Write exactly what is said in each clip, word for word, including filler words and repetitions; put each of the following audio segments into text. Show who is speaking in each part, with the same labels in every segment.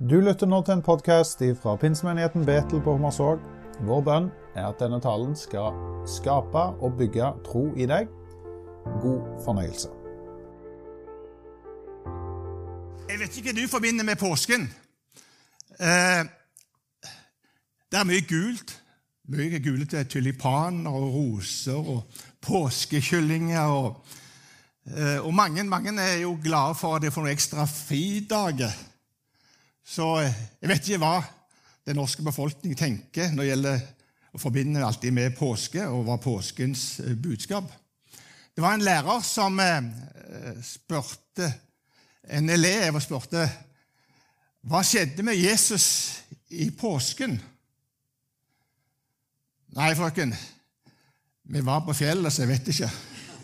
Speaker 1: Du lytter nå til en podcast fra Pinsemenigheten Betel på Hommersåk. Vår bønn er at denne talen skal skape og bygge tro i deg. God fornøyelse.
Speaker 2: Jeg vet ikke hva du forbinder med påsken. Eh, det er mye gult. Mye gulete tulipaner og roser og påskekyllinger. Og, eh, og mange, mange er jo glade for at de får noen ekstra fridager. Så jeg vet ikke hva den norske befolkning tenker når det gjelder å forbinde alltid med påske og hva påskens budskap. Det var en lærer som spurte en elev og spurte hva skjedde med Jesus i påsken? Nei, frøken, vi var på fjellet, så jeg vet ikke.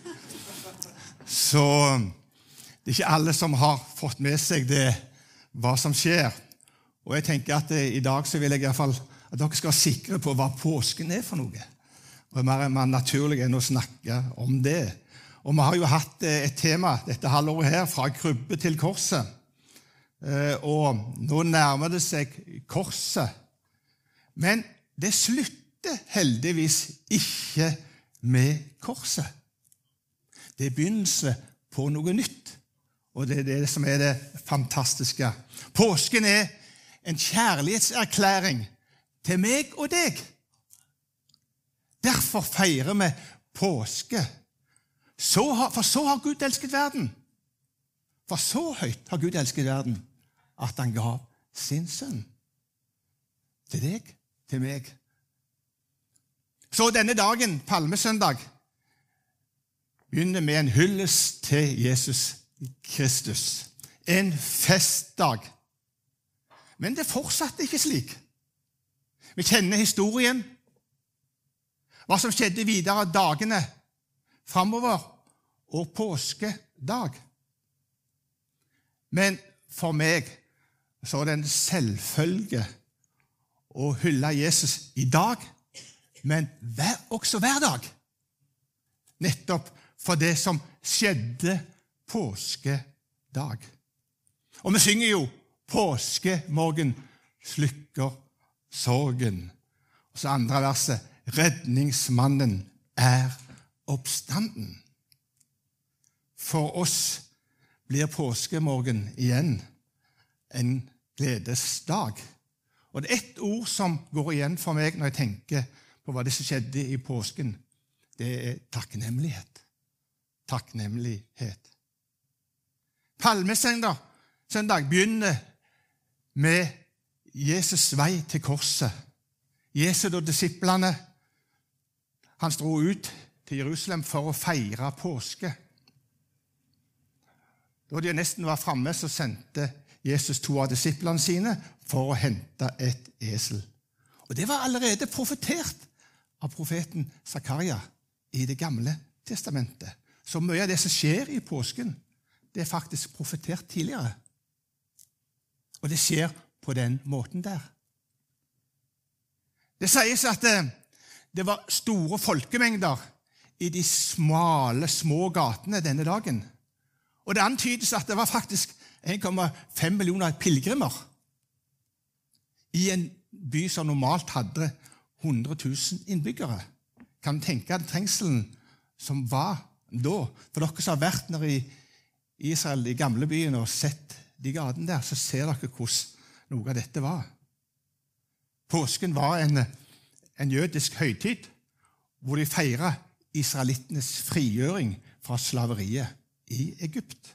Speaker 2: Så det er ikke alle som har fått med seg det hva som skjer. Og jeg tenker at det, i dag så vil jeg i hvert fall at dere skal være sikre på hva påsken er for noe. Og mer er man naturlig enn å snakke om det. Og vi har jo hatt et tema dette halvåret her, fra krybbe til korset. Og nå nærmer det seg korset. Men det slutter heldigvis ikke med korset. Det er begynnelse på noe nytt. Og det er det som er det fantastiske. Påsken er en kjærlighetserklæring til meg og deg. Derfor feirer vi påske. Så har, for så har Gud elsket verden. For så høyt har Gud elsket verden at han gav sin sønn. Til deg, til meg. Så denne dagen, palmesøndag, begynner med en hyllest til Jesus Kristus. En festdag. Men det fortsatte ikke slik. Vi kjenner historien, hva som skjedde videre dagene fremover og påskedag. Men for meg så er det en selvfølge å hylle Jesus i dag, men hver, også hver dag. Nettopp for det som skjedde påskedag. Og vi synger jo påskemorgen slukker sorgen. Og så andre verset, redningsmannen er oppstanden. For oss blir påskemorgen igjen en gledesdag. Og det er ett ord som går igjen for meg når jeg tenker på hva det som skjedde i påsken. Det er takknemlighet. Takknemlighet. Palmesøndag søndag begynner med Jesus' vei til korset. Jesus og disiplene, han dro ut til Jerusalem for å feire påske. Da de nesten var fremme, så sendte Jesus to av disiplene sine for å hente et esel. Og det var allerede profetert av profeten Zakaria i det gamle testamentet. Så mye av det som skjer i påsken, det er faktisk profetert tidligere. Og det skjer på den måten der. Det sies at det, det var store folkemengder i de smale, små gatene denne dagen. Og det antydes at det var faktisk en komma fem millioner pilgrimer i en by som normalt hadde hundre tusen innbyggere. Kan du tenke deg trengselen som var da? For dere som har vært nede i Israel, i gamle byen, og sett de gatene der, så ser dere hvordan noe av dette var. Påsken var en, en jødisk høytid, hvor de feiret israelittenes frigjøring fra slaveriet i Egypt.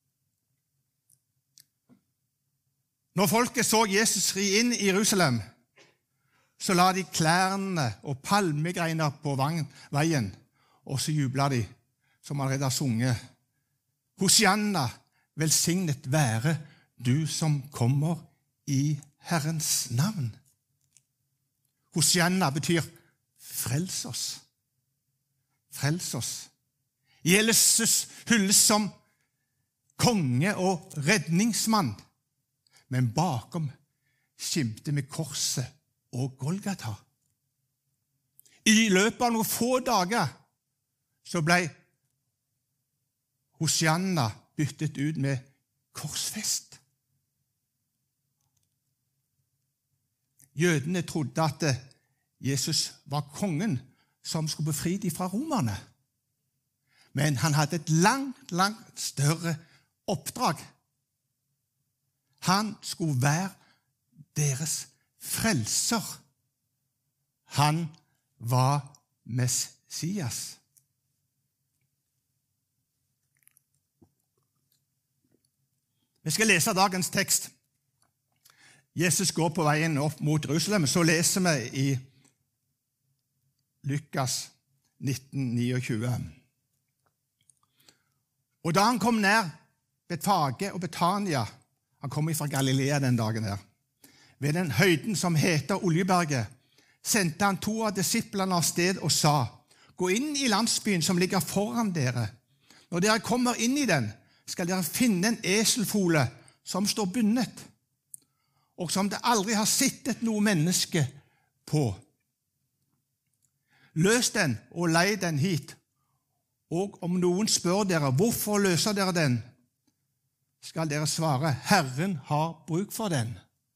Speaker 2: Når folket så Jesus ri inn i Jerusalem, så la de klærne og palmegreiner på veien, og så jublet de, som allerede har sunget. Hosianna, velsignet være du som kommer i Herrens navn. Hosianna betyr frels oss. Frels oss. Jesus hylles som konge og redningsmann, men bakom skimte med korset og Golgata. I løpet av noen få dager så ble Hosianna byttet ut med korsfest. Jødene trodde at Jesus var kongen som skulle befri dem fra romerne. Men han hadde et langt, langt større oppdrag. Han skulle være deres frelser. Han var Messias. Vi skal lese dagens tekst. Jesus går på veien opp mot Jerusalem. Så leser vi i Lukas nitten tjueni. Og da han kom nær Betfage og Betania, han kom fra Galilea den dagen her, ved den høyden som heter Oljeberget, sendte han to av disiplene av sted og sa, gå inn i landsbyen som ligger foran dere. Når dere kommer inn i den, skal dere finne en eselfole som står bundet, og som det aldri har sittet noe menneske på. Løs den og lei den hit, og om noen spør dere, hvorfor løser dere den, skal dere svare, Herren har bruk for den.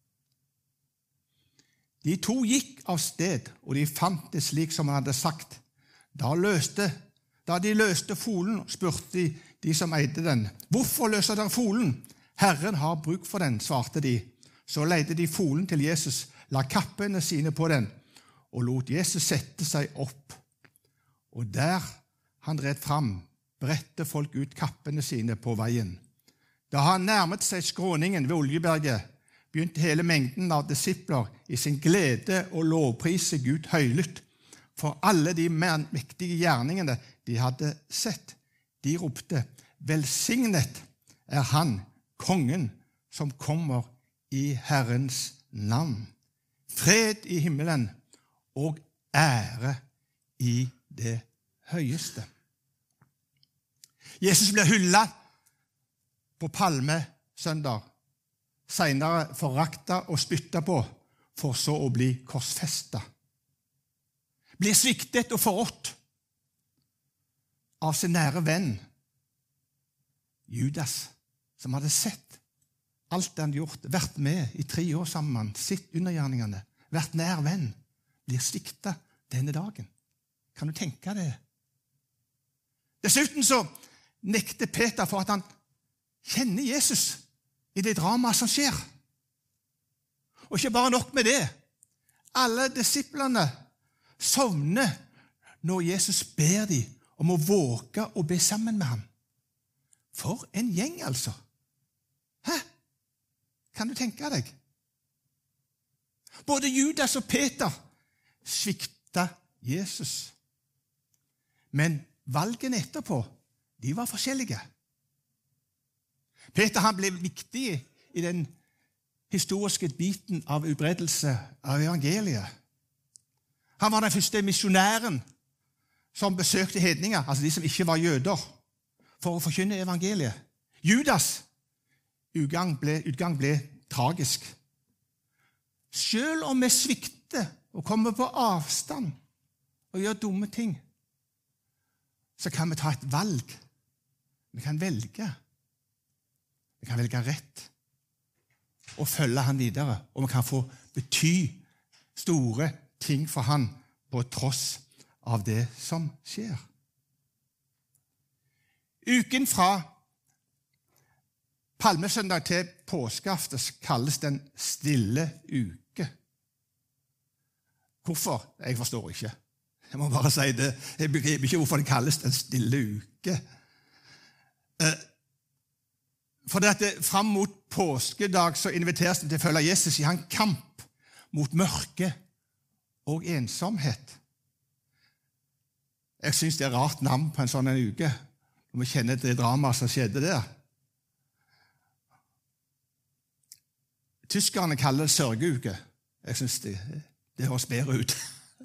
Speaker 2: De to gikk av sted, og de fant det slik som han hadde sagt. Da, løste, da de løste folen, spurte de, de som eide den, hvorfor løser dere folen? Herren har bruk for den, svarte de. Så leide de folen til Jesus, la kappene sine på den, og lot Jesus sette seg opp. Og der han red fram, bredte folk ut kappene sine på veien. Da han nærmet seg skråningen ved Oljeberget, begynte hele mengden av disipler i sin glede å lovprise Gud høylytt for alle de mektige gjerningene de hadde sett. De ropte, velsignet er han, kongen, som kommer i Herrens navn. Fred i himmelen og ære i det høyeste. Jesus ble hyllet på palmesøndag, senere foraktet og spyttet på, for så å bli korsfestet. Blir sviktet og forrådt av sin nære venn, Judas, som hadde sett alt det han hadde gjort, vært med i tre år sammen, sitt undergjerningene, vært nær venn, blir sviktet denne dagen. Kan du tenke det? Dessuten så nekter Peter for at han kjenner Jesus i det dramaet som skjer. Og ikke bare nok med det. Alle disiplene sovner når Jesus ber dem om å våge å be sammen med ham. For en gjeng, altså. Hæ? Kan du tenke deg? Både Judas og Peter svikta Jesus. Men valgene etterpå, de var forskjellige. Peter han ble viktig i den historiske biten av utbredelse av evangeliet. Han var den første misjonæren som besøkte hedninger, altså de som ikke var jøder, for å forkynne evangeliet. Judas' utgang ble, utgang ble tragisk. Selv om vi svikter og kommer på avstand og gjør dumme ting, så kan vi ta et valg. Vi kan velge. Vi kan velge rett og følge han videre, og vi kan få bety store ting for han på tross av det som skjer. Uken fra palmesøndag til påskeaften kalles den stille uke. Hvorfor? Jeg forstår ikke. Jeg må bare si det. Jeg begriper ikke hvorfor det kalles den stille uke. For det at frem mot påskedag så inviteres den til å følge Jesus i hans kamp mot mørke og ensomhet. Jeg synes det er rart navn på en sånn en uke, når vi kjenner det drama som skjedde der. Tyskerne kaller det sørgeuke. Jeg synes det, det høres bedre ut.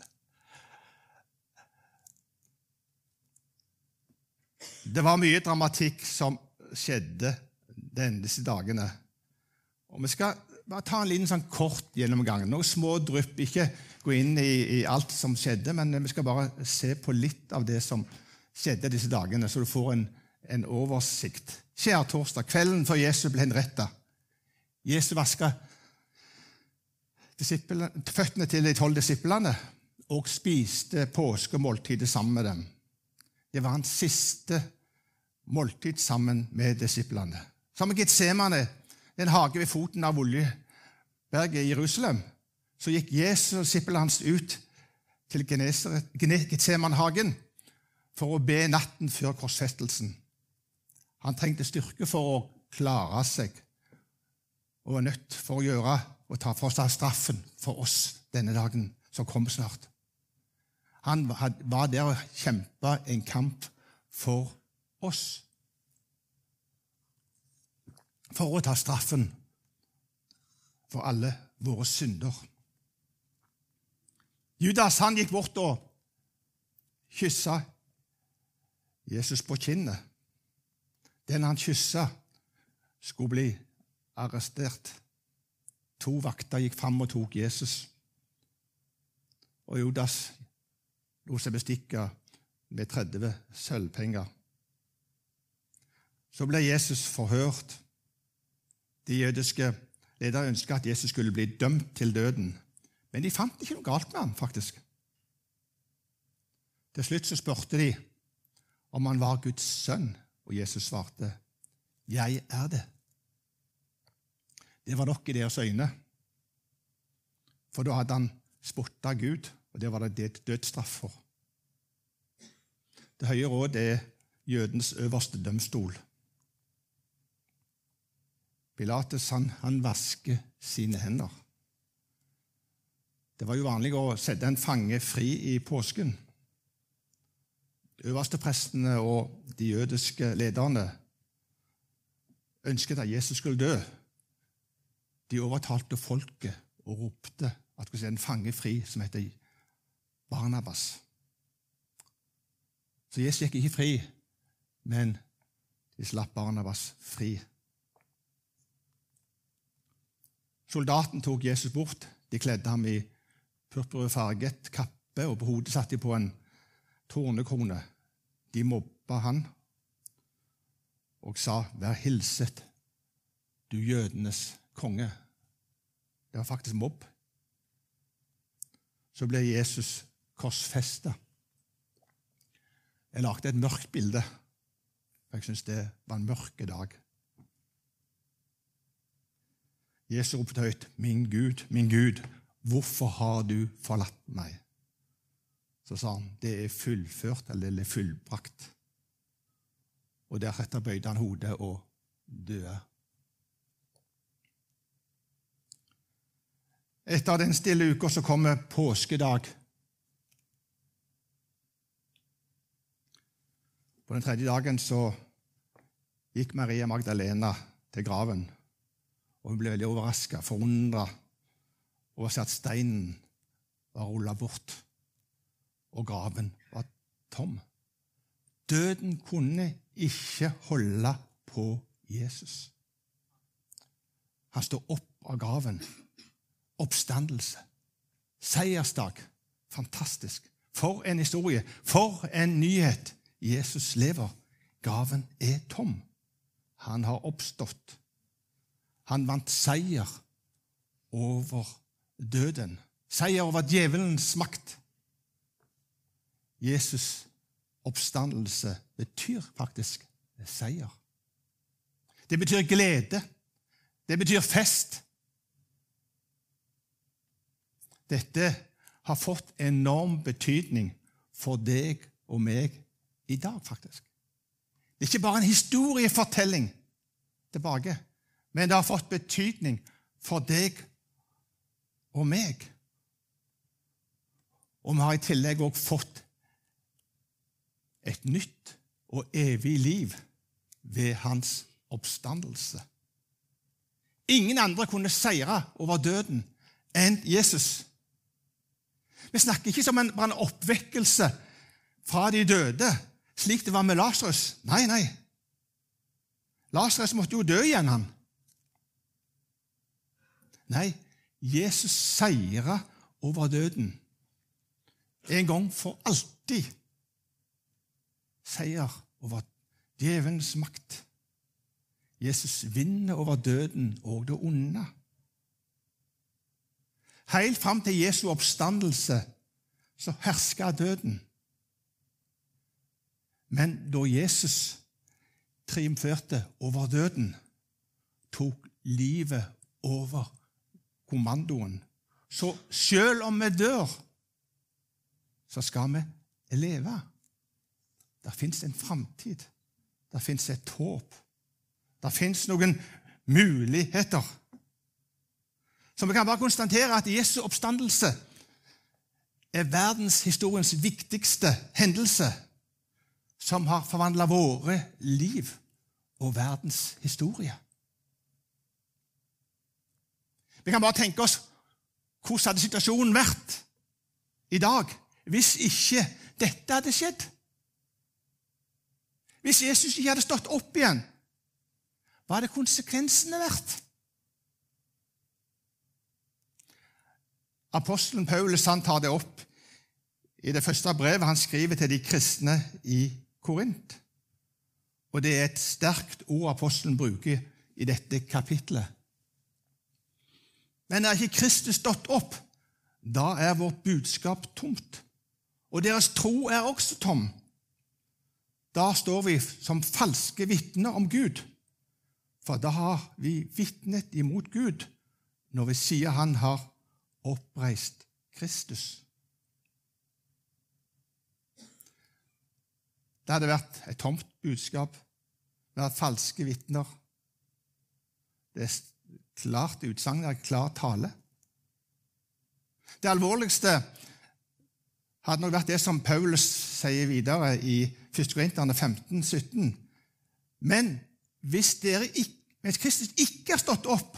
Speaker 2: Det var mye dramatikk som skjedde disse dagene. Og vi skal bare ta en liten sånn kort gjennomgang. Noen små drypp, ikke gå inn i, i alt som skjedde, men vi skal bare se på litt av det som skjedde disse dagene, så du får en, en oversikt. Skjærtorsdag, kvelden før Jesus ble henrettet. Jesus vasket føttene til de tolv disiplene og spiste påskemåltidet sammen med dem. Det var hans siste måltid sammen med disiplene. Som i Getsemane, en hage ved foten av Oljeberget i Jerusalem, så gikk Jesus og disiplene hans ut til Getsemanhagen for å be natten før korsfestelsen. Han trengte styrke for å klare seg, og var nødt for å gjøre og ta for seg straffen for oss denne dagen som kommer snart. Han var der og kjempet en kamp for oss. For å ta straffen for alle våre synder. Judas han gikk bort og kysset Jesus på kinnet. Den han kysset skulle bli arrestert. To vakter gikk fram og tok Jesus. Og Judas lot seg bestikke med tretti sølvpenger. Så ble Jesus forhørt. De jødiske ledere ønsket at Jesus skulle bli dømt til døden, men de fant ikke noe galt med ham, faktisk. Til slutt så spurte de om han var Guds sønn, og Jesus svarte, «Jeg er det». Det var nok i deres øyne, for da hadde han spottet Gud, og det var det dødsstraff for. Det høye råd er jødens øverste dømstol. Pilatus han, han vasker sine hender. Det var jo vanlig å sette en fange fri i påsken. De øverste prestene og de jødiske lederne ønsket at Jesus skulle dø. De overtalte folket og ropte at det skulle se en fange fri som heter Barnabas. Så Jesus gikk ikke fri, men de slapp Barnabas fri. Soldaten tok Jesus bort. De kledde ham i purpurfarget kappe, og på hodet satt de på en tornekrone. De mobba han og sa, «Vær hilset, du jødenes konge». Det var faktisk mobb. Så ble Jesus korsfestet. Jeg lagde et mørkt bilde, for jeg synes det var en mørke dag. Jesus ropte høyt, «Min Gud, min Gud, hvorfor har du forlatt meg?» Så sa han, «Det er fullført, eller det er fullbrakt.» Og deretter bøyde han hodet og døde. Etter den stille uka så kommer påskedag. På den tredje dagen så gikk Maria Magdalena til graven, og hun ble veldig overrasket, forundret over å se at steinen var rullet bort, og graven var tom. Døden kunne ikke holde på Jesus. Han står opp av graven. Oppstandelse. Seiersdag. Fantastisk. For en historie. For en nyhet. Jesus lever. Graven er tom. Han har oppstått. Han vant seier over døden. Seier over djevelens makt. Jesus' oppstandelse betyr faktisk seier. Det betyr glede. Det betyr fest. Dette har fått enorm betydning for deg og meg i dag, faktisk. Det er ikke bare en historiefortelling tilbake, men det har fått betydning for deg og meg. Og vi har i tillegg også fått et nytt og evig liv ved hans oppstandelse. Ingen andre kunne seire over døden enn Jesus. Vi snakker ikke som en, bare en oppvekkelse fra de døde, slik det var med Lazarus. Nei, nei. Lazarus måtte jo dø igjen, han. Nei, Jesus seiret over døden. En gang for alltid. Seier over djevelens makt. Jesus vinner over døden og det onde. Helt fram til Jesu oppstandelse så hersket døden. Men da Jesus triumferte over døden, tok livet over kommandoen. Så selv om vi dør, så skal vi leve. Der finnes en framtid. Der finnes et håp. Der finnes noen muligheter. Så vi kan bare konstatere at Jesu oppstandelse er verdenshistoriens viktigste hendelse som har forvandlet våre liv og verdens historie. Vi kan bare tenke oss hvordan hadde situasjonen vært i dag hvis ikke dette hadde skjedd. Hvis Jesus ikke hadde stått opp igjen, hva hadde konsekvensene vært? Apostelen Paulus han tar det opp i det første brevet han skriver til de kristne i Korint. Og det er et sterkt ord apostelen bruker i dette kapitlet. Men er ikke Kristus stått opp, da er vårt budskap tomt. Og deres tro er også tom. Da står vi som falske vitner om Gud. For da har vi vitnet imot Gud når vi sier han har oppreist Kristus. Det hadde vært et tomt budskap. Det hadde vært falske vitner. Det er klart utsagn, det er klar tale. Det alvorligste hadde nok vært det som Paulus sier videre i første Korinterne femten sytten. Men hvis, dere ikke, hvis Kristus ikke har stått opp,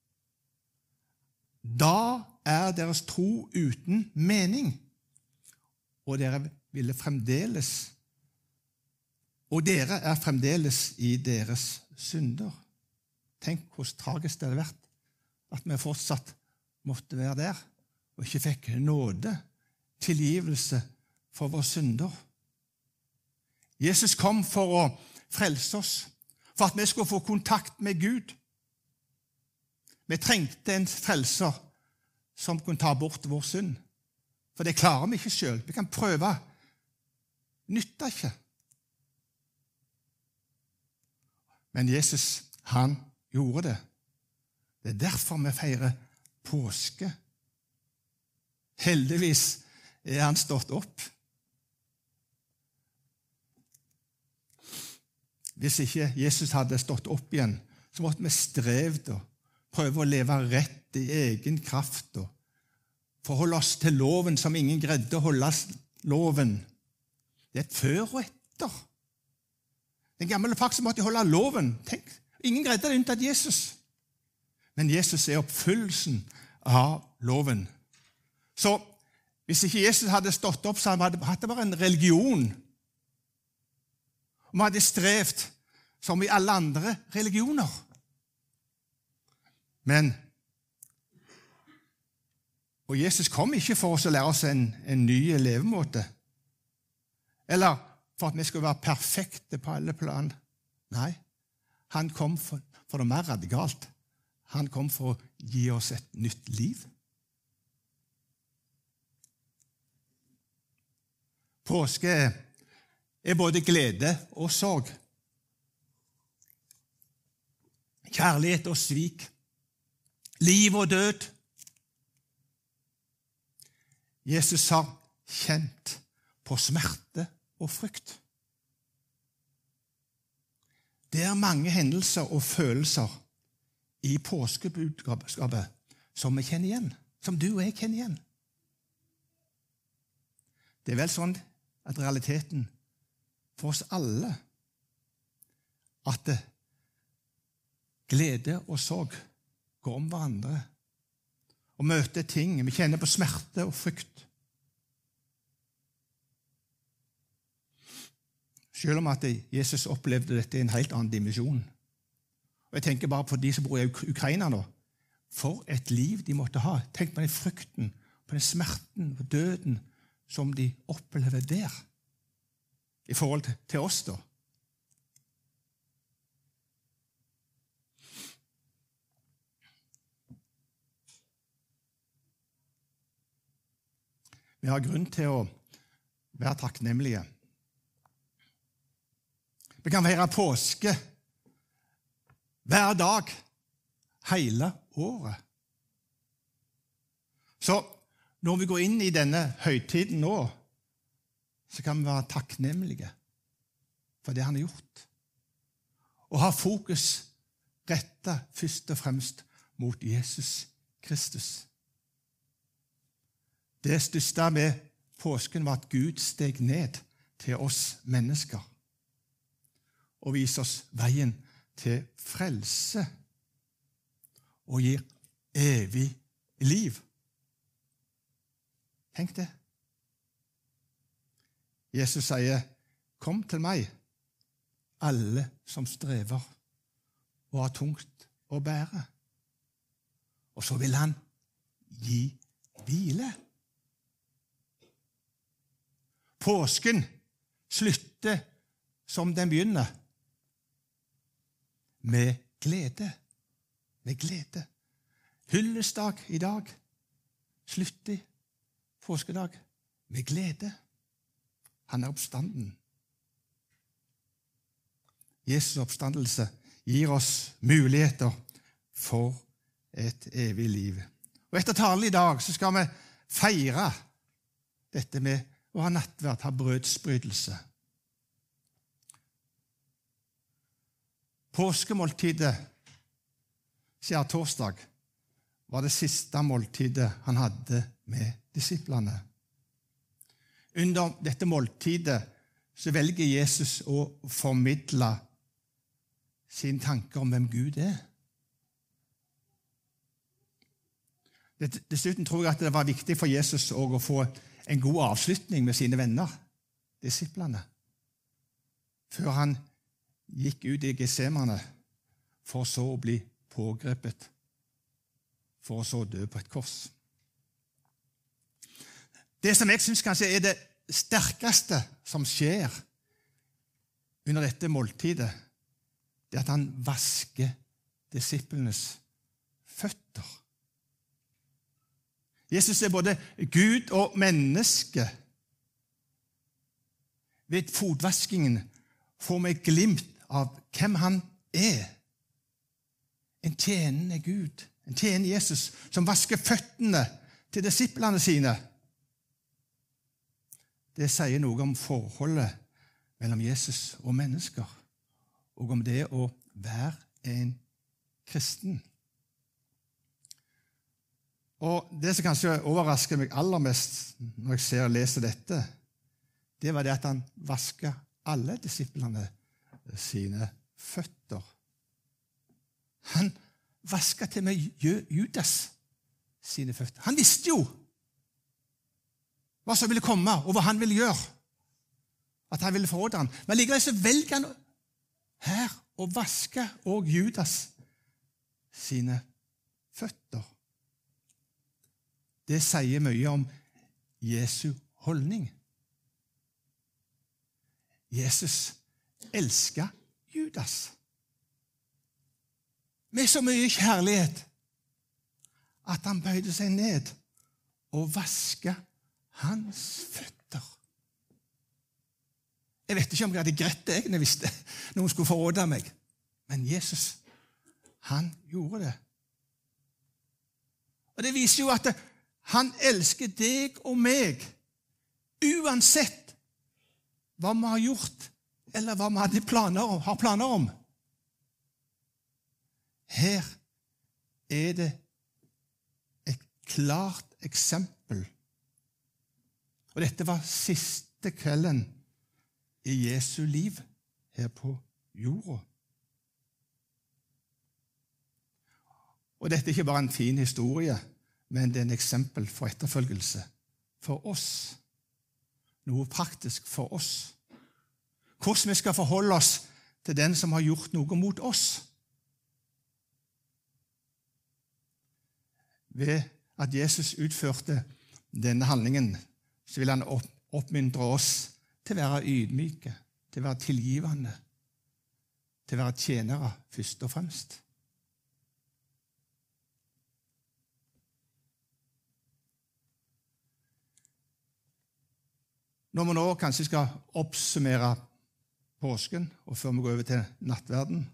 Speaker 2: da er deres tro uten mening, og dere ville fremdeles, og dere er fremdeles i deres synder. Tenk hvor tragisk det hadde vært at vi fortsatt måtte være der, og ikke fikk nåde, tilgivelse for våre synder. Jesus kom for å frelse oss, for at vi skulle få kontakt med Gud. Vi trengte en frelser som kunne ta bort vår synd. For det klarer vi ikke selv. Vi kan prøve. Nytter ikke. Men Jesus, han gjorde det. Det er derfor vi feirer påske. Heldigvis er han stått opp. Hvis ikke Jesus hadde stått opp igjen, så måtte vi strevd og prøve å leve rett i egen kraft og forholde oss til loven som ingen greide å holde loven. Det er et før og etter. Den gamle pakt måtte holde loven. Tenk, ingen greide det unntatt Jesus. Men Jesus er oppfyllelsen av loven. Så hvis ikke Jesus hadde stått opp, så hadde det hatt bare en religion. Og vi hadde strevd som i alle andre religioner. Men og Jesus kom ikke for oss å lære oss en, en ny levemåte, eller for at vi skulle være perfekte på alle plan. Nei, han kom for, for noe mer radikalt. Han kom for å gi oss et nytt liv. Påske er både glede og sorg. Kjærlighet og svik. Liv og død. Jesus har kjent på smerte og frykt. Det er mange hendelser og følelser i påskebudskapet som vi kjenner igjen, som du og jeg kjenner igjen. Det er vel sånn at realiteten for oss alle at glede og sorg går om hverandre og møter ting. Vi kjenner på smerte og frykt. Selv om at Jesus opplevde dette i en helt annen dimensjon. Og jeg tenker bare på de som bor i Ukraina nå. For et liv de måtte ha. Tenk på den frykten, på den smerten og døden som de opplever der. I forhold til, til oss da. Vi har grunn til å være takknemlige. Vi kan feire påske hver dag, hele året. Så når vi går inn i denne høytiden nå, så kan vi være takknemlige for det han har gjort. Og ha fokus rettet først og fremst mot Jesus Kristus. Det største med påsken var at Gud steg ned til oss mennesker og viser oss veien til frelse og gir evig liv. Tenk det. Jesus sier, «Kom til meg, alle som strever og har tungt å bære.» Og så vil han gi hvile. Påsken slutter som den begynner, med glede. Med glede. Hyllesdag i dag, slutter påskedag med glede. Han er oppstanden. Jesus oppstandelse gir oss muligheter for et evig liv. Og etter talen i dag så skal vi feire dette med å ha nattverd, ha brødsbrytelse. Påskemåltidet, siden torsdag, var det siste måltidet han hadde med disiplene. Under dette måltidet så velger Jesus å formidle sine tanker om hvem Gud er. Dessuten tror jeg at det var viktig for Jesus å få en god avslutning med sine venner, disiplene, før han gikk ut i Getsemane for så å bli pågrepet, for så å dø på et kors. Det som jeg synes kanskje er det sterkeste som skjer under dette måltidet, det er at han vasker disiplenes føtter. Jesus er både Gud og menneske. Ved fotvaskingen får vi glimt av hvem han er. En tjenende Gud, en tjenende Jesus, som vasker føttene til disiplene sine. Det sier noe om forholdet mellom Jesus og mennesker, og om det å være en kristen. Og det som kanskje overrasker meg aller mest når jeg ser og leser dette, det var det at han vasket alle disiplene sine føtter. Han vasket til med Judas sine føtter. Han visste jo hva som ville komme, og hva han ville gjøre. At han ville forråde ham. Men likevel så velger han her å vaske og Judas sine føtter. Det sier mye om Jesu holdning. Jesus elsker Judas med så mye kjærlighet at han bøyde seg ned og vasket hans føtter. Jeg vet ikke om jeg hadde greit det egentlig hvis det, noen skulle forråde meg, men Jesus, han gjorde det. Og det viser jo at det, han elsker deg og meg, uansett hva vi har gjort, eller hva vi hadde planer om, har planer om. Her er det et klart eksempel. Og dette var siste kvelden i Jesu liv her på jorda. Og dette er ikke bare en fin historie, men det er en eksempel for etterfølgelse for oss. Noe praktisk for oss. Hvordan vi skal forholde oss til den som har gjort noe mot oss. Ved at Jesus utførte denne handlingen, så vil han oppmuntre oss til å være ydmyke, til å være tilgivende, til å være tjenere først og fremst. Når vi nå kanskje skal oppsummere påsken, og før vi går over til nattverden,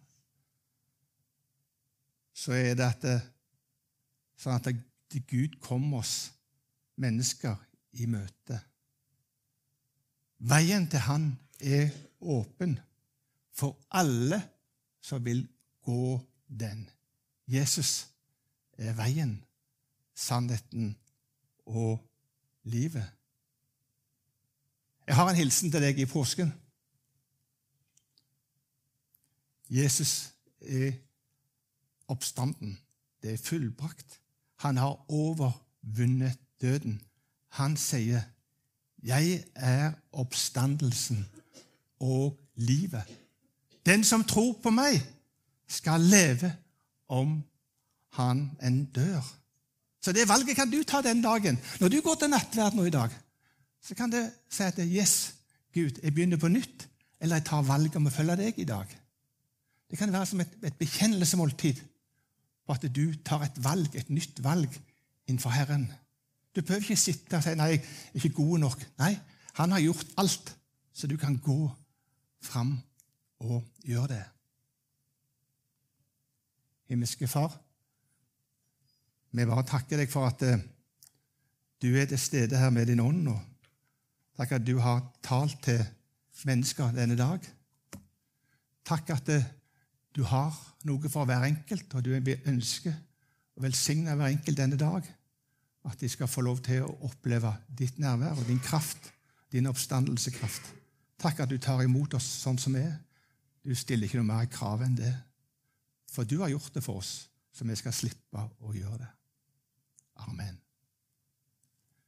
Speaker 2: så er det at, det, sånn at det, Gud kommer oss mennesker i møte. Veien til han er åpen for alle som vil gå den. Jesus er veien, sannheten og livet. Jeg har en hilsen til deg i påsken. Jesus er oppstanden. Det er fullbrakt. Han har overvunnet døden. Han sier, jeg er oppstandelsen og livet. Den som tror på meg, skal leve om han en dør. Så det valget kan du ta den dagen. Når du går til nattverd nå i dag, så kan du si at yes, Gud, jeg begynner på nytt, eller jeg tar valget om å følge deg i dag. Det kan være som et, et bekjennelsemåltid på at du tar et valg, et nytt valg innenfor Herren. Du behøver ikke sitte og si, nei, jeg er ikke god nok. Nei, han har gjort alt, så du kan gå fram og gjøre det. Himmelske Far, vi bare takker deg for at uh, du er til stede her med din ånd, og takk at du har talt til mennesker denne dag. Takk at uh, du har noe for hver enkelt, og du ønsker å velsigne hver enkelt denne dag, at de skal få lov til å oppleve ditt nærvær og din kraft, din oppstandelsekraft. Takk at du tar imot oss sånn som vi er. Du stiller ikke noe mer krav enn det. For du har gjort det for oss, så vi skal slippe å gjøre det. Amen.